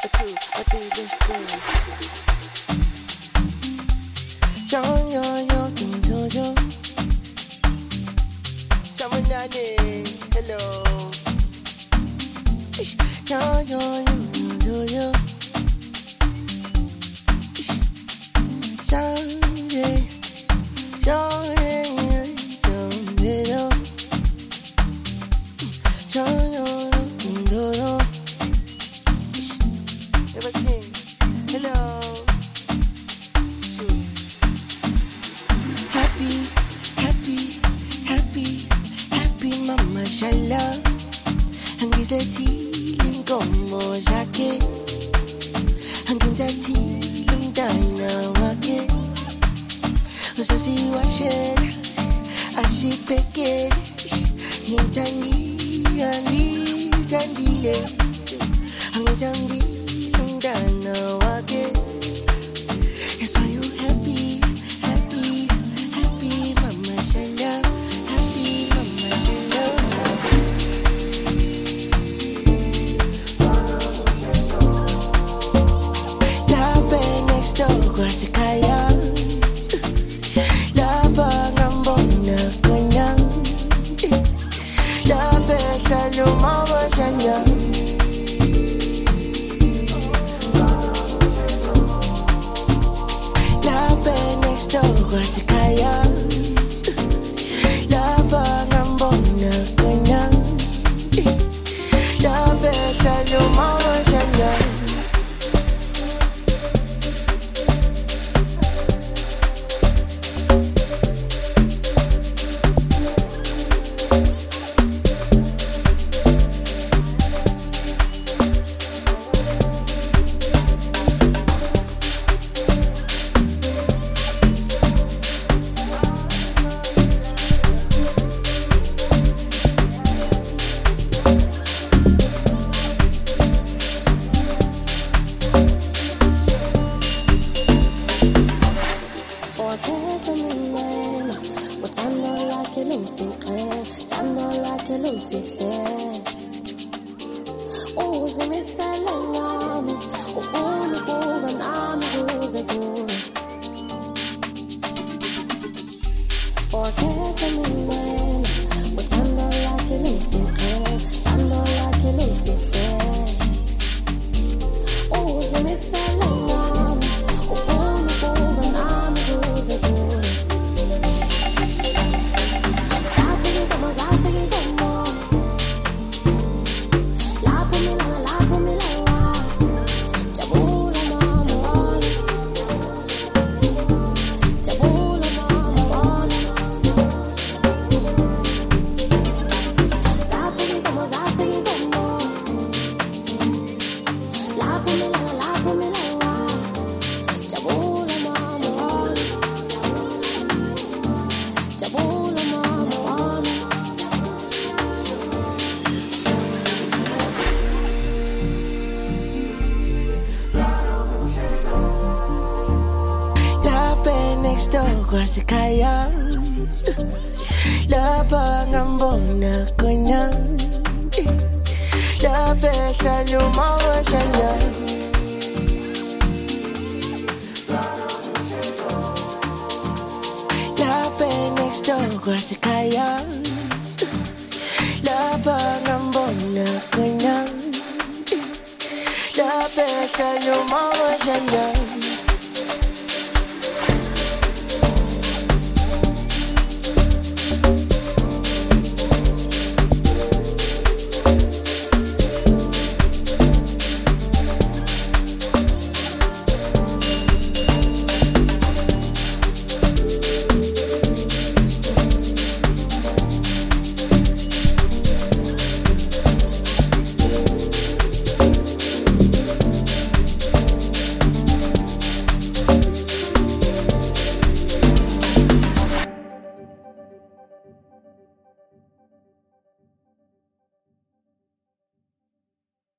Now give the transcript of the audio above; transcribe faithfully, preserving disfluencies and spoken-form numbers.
a two, a three, let's go. Yo, yo, yo, yo, yo, yo. Someone nani, hello. Yo, yo, yo, yo, yo. Someday, yo, yeah, yeah, yo, yeah, yo. Yo, yo, yo, yo, yo. Everything, hello. Happy, happy, happy, happy mama shala. Hangizeti como yake. Hangimjati lundana wake. Usasi washer, ashipeke. Himtani ali jandile. Hangijandi lundana wake. That's why you happy, happy, happy mama shala. Happy mama shala. Lape next door kwasi kaya. Lapa ngambona kanya. Lape saluma wajanya. Lape next door kwasi kaya. Lapa ngambona kanya. Lape saluma wajanya. Next door kwasi kaya. Lapa ngambona kanya. Lape saluma wajanya. Lape next door kwasi kaya. Lapa ngambona kanya. Lape saluma wajanya.